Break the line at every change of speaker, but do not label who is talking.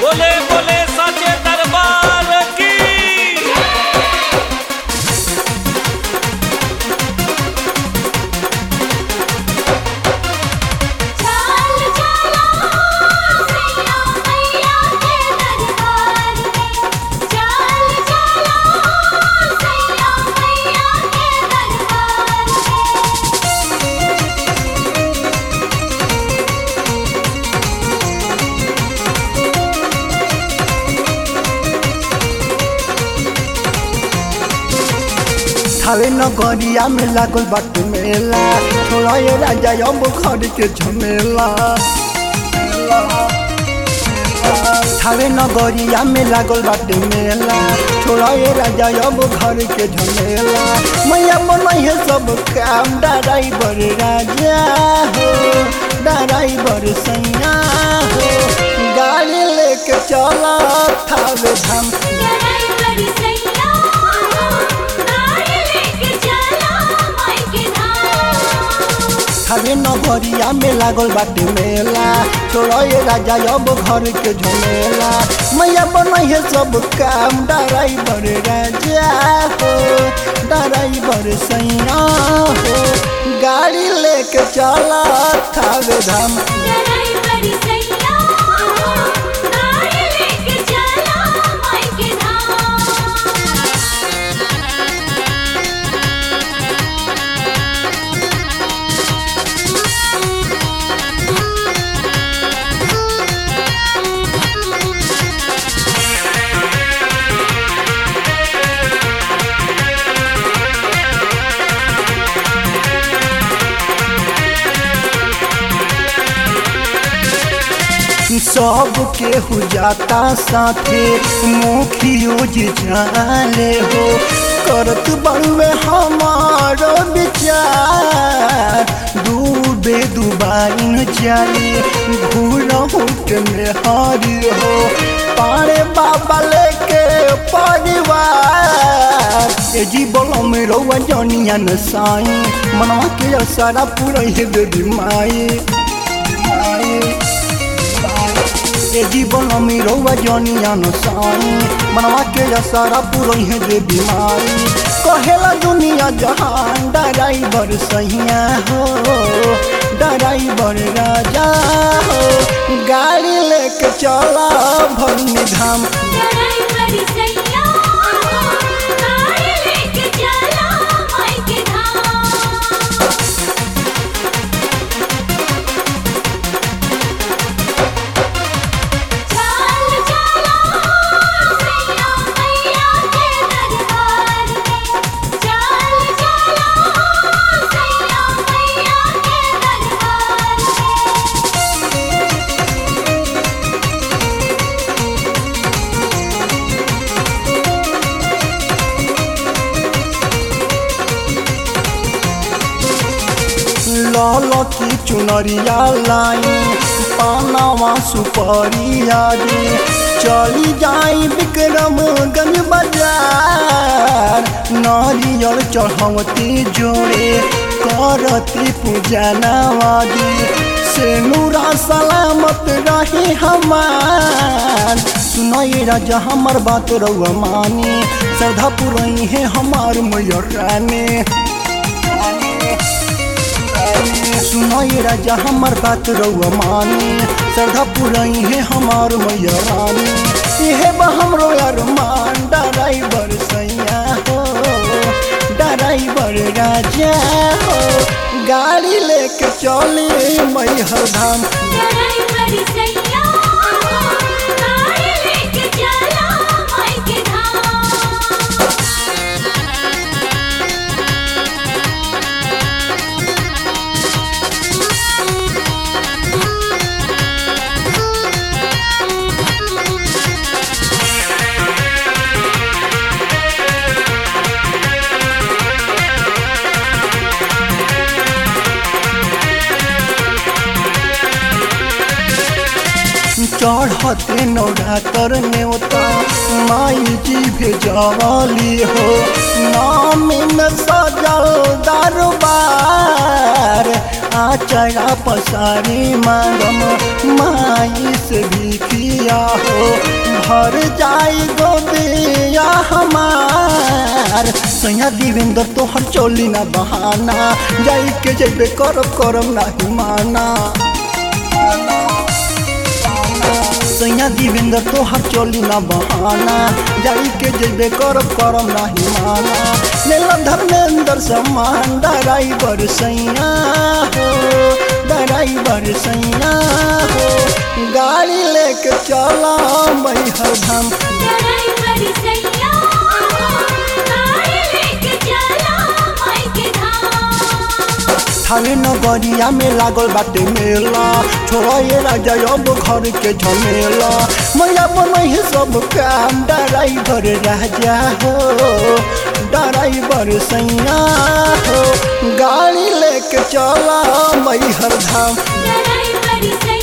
बोले बोले साचे दरबार की।
चाल चला सैया मैया के दरबार में, चाल चला सैया मैया के दरबार
थावे नगरिया में लागल बाटे मेला, छोड़ा ये राजा अब घर के झमेला। थावे नगरिया में लागल बाटे मेला, छोड़ा ये राजा अब घर के झमेला। मैया मनई है सब काम, ड्राइवर राजा हो, ड्राइवर सैया हो, गाड़ी लेके चला थावे धाम।
ड्राइवर सैया गाड़ी लेके चला माई के धाम।
थावे नगरिया में लागल बाटे मेला, छोड़ा ये राजा अब घर के झमेला। मैया बनई है सब काम, ड्राइवर राजा हो, ड्राइवर सैया हो, गाड़ी लेके चला थावे धाम।
ड्राइवर सैया गाड़ी लेके चला माई के धाम।
सब केहू जाता साथे, मुखियो जी जाले हो, करत बड़ुए हमारो विचार। डूबे दुबाइन जाले घूरहुट में हरी हो, पारे बाबा लेके परिवार। ए जी बोलो में रउआ जनिया न साई, मनवा के सारा पूरा है बेबी माई। ए जीवन में रउआ जनिया न साई, मनवा के सारा पूरा है जे बीमारी। कहेला दुनिया जहान, ड्राइवर सैया हो, ड्राइवर राजा हो, गाड़ी लेके चला भरनी धाम।
ड्राइवर सैया गाड़ी लेके चला माई के धाम। चाल चला सैया मैया के दरबार में, चाल चला सैया मैया के दरबार में।
लाल की चुनरिया लाई, पानावा सुपरिया दे, चली जाई विक्रमगंज बाजार। नारियल चढ़वती जोड़े, करती पूजा नवादी, से नूरा सलामत रही हमार। सुनाई राजा हमार बात रउआ मानी, श्रद्धा पुरई है हमार मैया रानी। सुनाई राजा हमार बात रउआ मानी, श्रद्धा पुरई है हमार मैया रानी। इहे बा हमरो अरमान, ड्राइवर सैया हो, ड्राइवर राजा हो, गाड़ी लेके चले मैहर धाम।
ड्राइवर सैया गाड़ी लेके चला माई के धाम।
चढ़ते नवरात्र नेवता माई जी भेजली हो नामी में सजल दरबार आचरा पसारी मांगम माई से भिखिया हो भर जाई गोदिया हमार सैया देवेंद्र तोहर चोली ना बहाना जाई के जेबे करम नाही माना सैया देवेंद्र तोहर चोली ना बहाना जाई के जेबे करम नाही माना लेला धर्मेंद्र समान ड्राइवर सैया हो ड्राइवर सैया हो गाड़ी लेके चला मैहर धाम
ड्राइवर सैया गाड़ी लेके चला माई के धाम।
थावे नगरिया में लागल बाटे मेला छोड़ा ये राजा अब घर के झमेला मैया बनई है सब काम ड्राइवर राजा हो ड्राइवर सैया हो गाड़ी लेके चला मैहर धाम
ड्राइवर सैया